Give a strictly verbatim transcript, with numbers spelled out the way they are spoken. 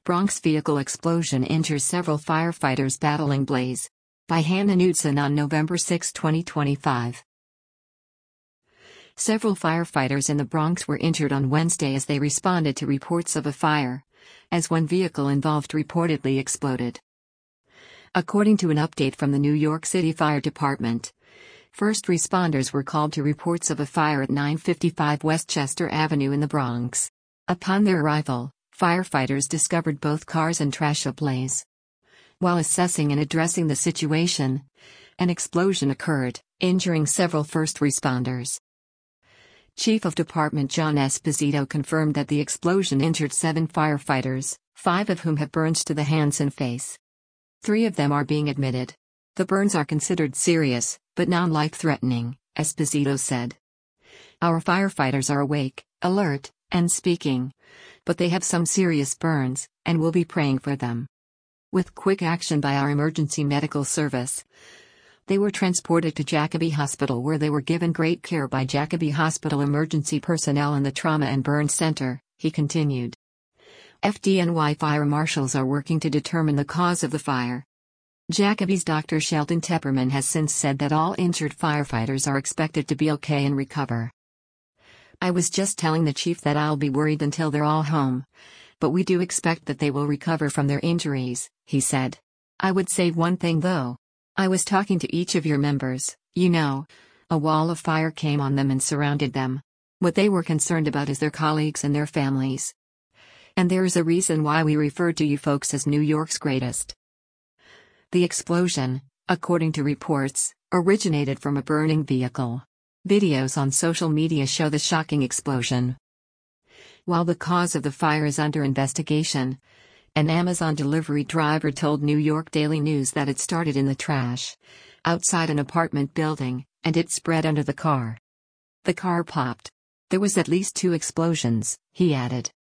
Bronx vehicle explosion injures several firefighters battling blaze. By Hannah Knudsen on November sixth, twenty twenty-five. Several firefighters in the Bronx were injured on Wednesday as they responded to reports of a fire, as one vehicle involved reportedly exploded. According to an update from the New York City Fire Department, first responders were called to reports of a fire at nine fifty-five Westchester Avenue in the Bronx. Upon their arrival, firefighters discovered both cars and trash ablaze. While assessing and addressing the situation, an explosion occurred, injuring several first responders. Chief of Department John Esposito confirmed that the explosion injured seven firefighters, five of whom have burns to the hands and face. Three of them are being admitted. The burns are considered serious, but non-life-threatening, Esposito said. Our firefighters are awake, alert, and speaking, but they have some serious burns, and we'll be praying for them. With quick action by our emergency medical service, they were transported to Jacobi Hospital, where they were given great care by Jacobi Hospital emergency personnel and the Trauma and Burn Center, he continued. F D N Y fire marshals are working to determine the cause of the fire. Jacobi's Doctor Sheldon Tepperman has since said that all injured firefighters are expected to be okay and recover. I was just telling the chief that I'll be worried until they're all home, but we do expect that they will recover from their injuries, he said. I would say one thing though. I was talking to each of your members, you know. A wall of fire came on them and surrounded them. What they were concerned about is their colleagues and their families. And there is a reason why we refer to you folks as New York's greatest. The explosion, according to reports, originated from a burning vehicle. Videos on social media show the shocking explosion. While the cause of the fire is under investigation, an Amazon delivery driver told New York Daily News that it started in the trash outside an apartment building, and it spread under the car. The car popped. There was at least two explosions, he added.